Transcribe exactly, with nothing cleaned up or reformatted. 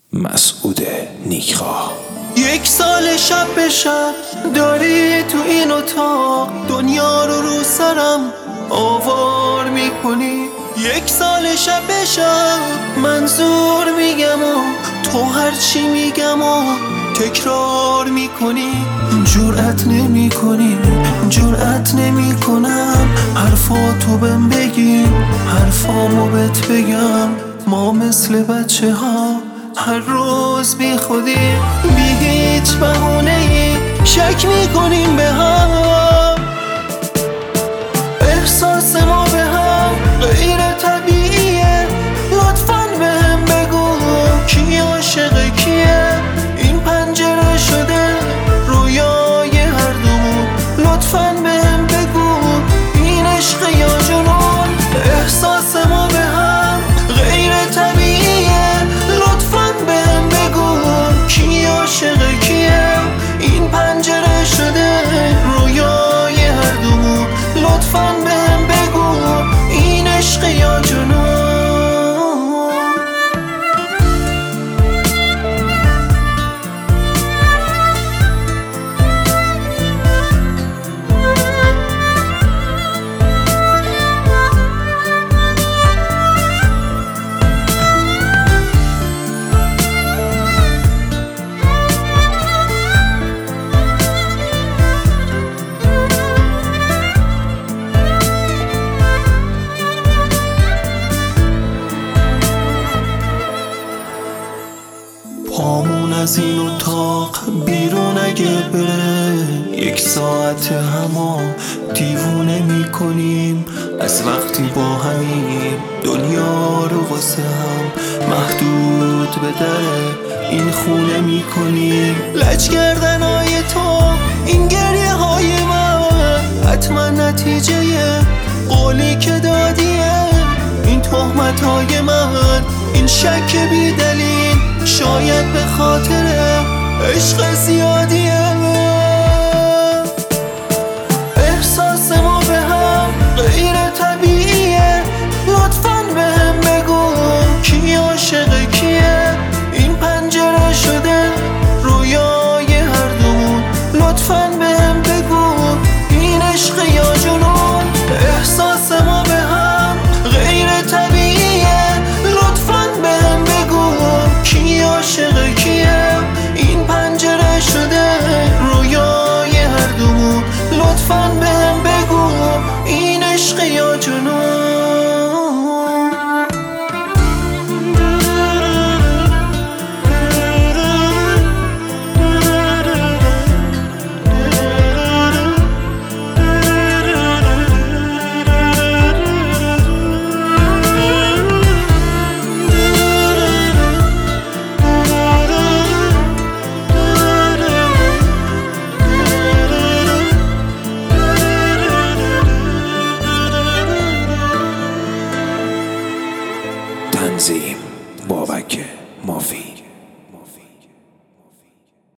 مسعود نیکخواه. یک سال شب به شب داری تو این اتاق دنیا رو رو سرم آوار میکنی. یک سال شب به شب منظور میگم و تو هرچی میگم و تکرار میکنی. جرأت نمی کنی جرأت نمی کنم حرفاتو بهم بگی حرفامو بهت بگم. ما مثل بچه ها هر روز بی خودی بی هیچ بهونه‌ای شک میکنیم به هم. احساس ما به هم غیر طبیعیه. لطفاً بهم بگو کی عاشق کیه. این پنجره شده رویای هر دومون. لطفاً بهم بگو این عشق یا جنون. احساس ما به هم غیر طبیعیه. لطفاً بهم بگو کی عاشق کیه. این پنجره شده رویای هر دومون. لطفاً بهم بگو این عشق یا جنون. پامون از این اتاق بیرون اگه بره یک ساعت همو دیوونه میکنیم. از وقتی با همیم دنیا رو واسه هم محدود به در این خونه میکنیم. لج کردنهای تو این گریه های من حتما نتیجه قولی که دادیه. این تهمت های من این شک بی دلیل شاید به خاطر عشق زیادیه. احساس ما به هم غیر طبیعیه. لطفاً بهم بگو کی عاشق کیه. این پنجره شده رویای هر دومون. لطفاً بهم بگو این عشق یا جنون. احساس ما به هم غیر طبیعیه. لطفاً بهم بگو کی عاشق